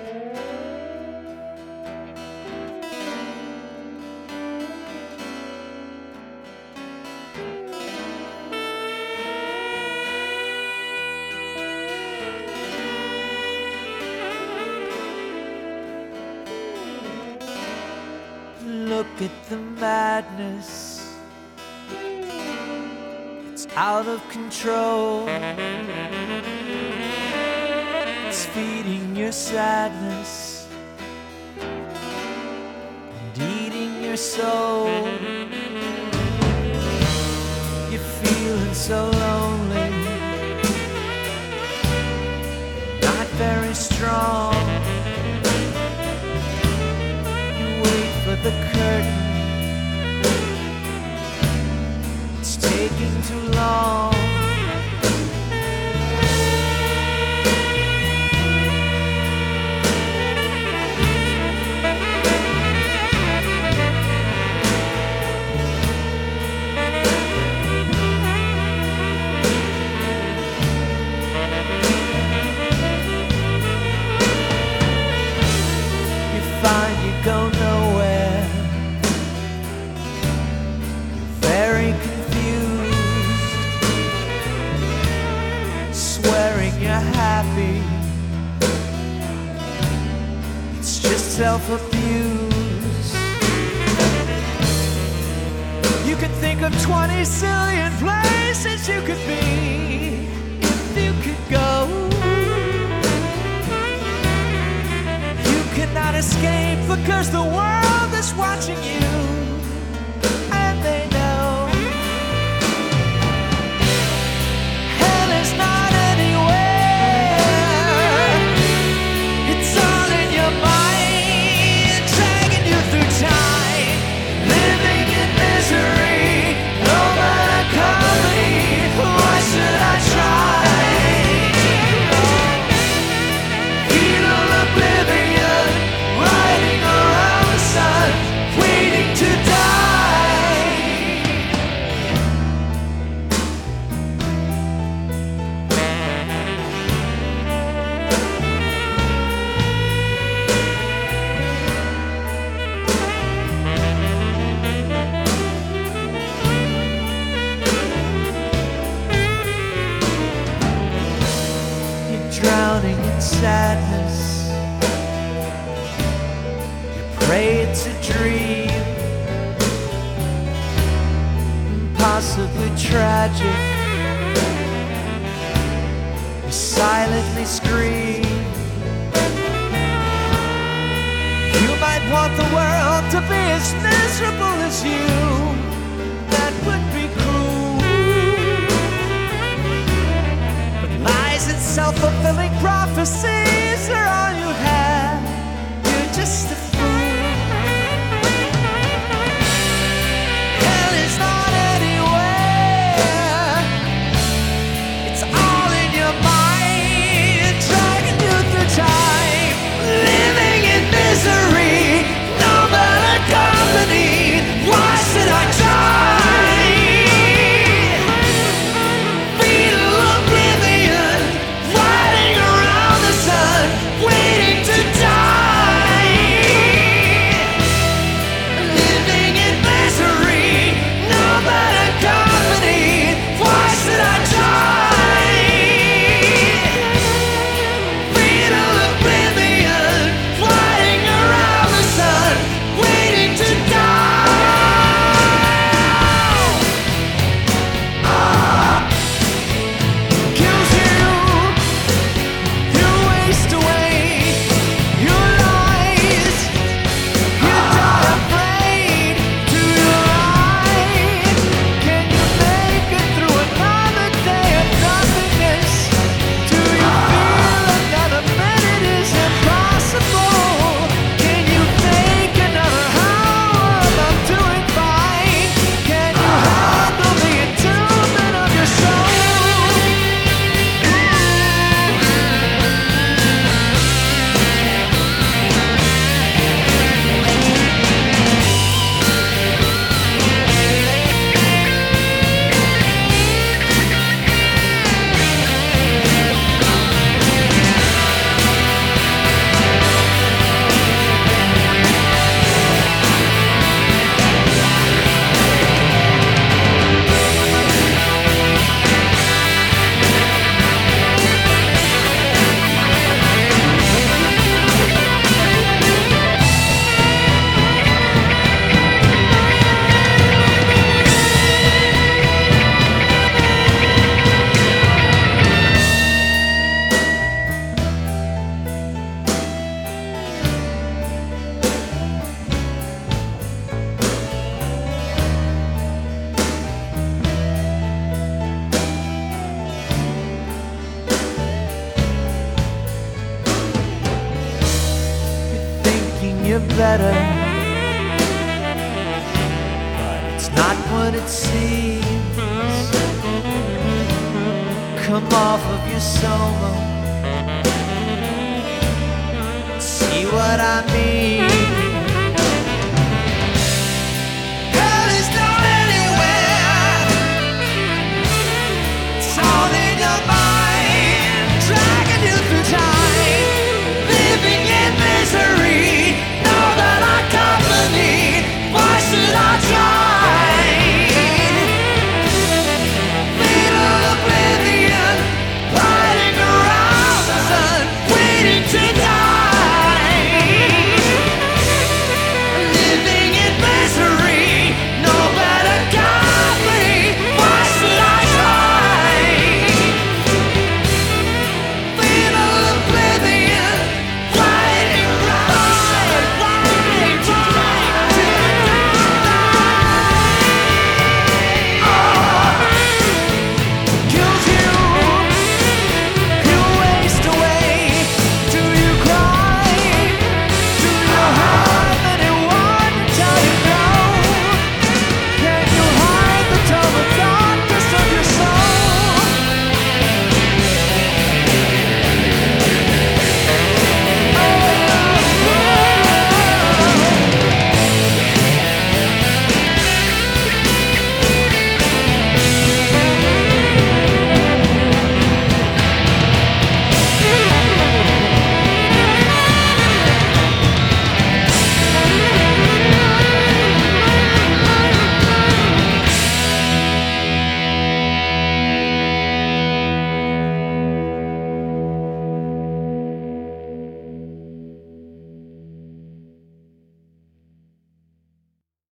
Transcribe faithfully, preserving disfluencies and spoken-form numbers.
Look at the madness, it's out of control. It's feeding your sadness and eating your soul. You're feeling so lonely, not very strong. The curtain, it's taking too long. You find you go nowhere, swearing you're happy. It's just self-abuse. You could think of twenty zillion places you could be if you could go. You cannot escape because the world is watching you, and they know. Hell is not drowning in sadness. You pray it's a dream, possibly tragic. You silently scream. You might want the world to be as miserable as you. That would be cruel. Self-fulfilling prophecies are all you have. You're just a fool. Hell is not anywhere. It's all in your mind, dragging you through time. Living in misery, no matter company. Why should I try? Feel oblivion, riding around the sun. you better, but it's not what it seems. Come off of your solo, see what I mean.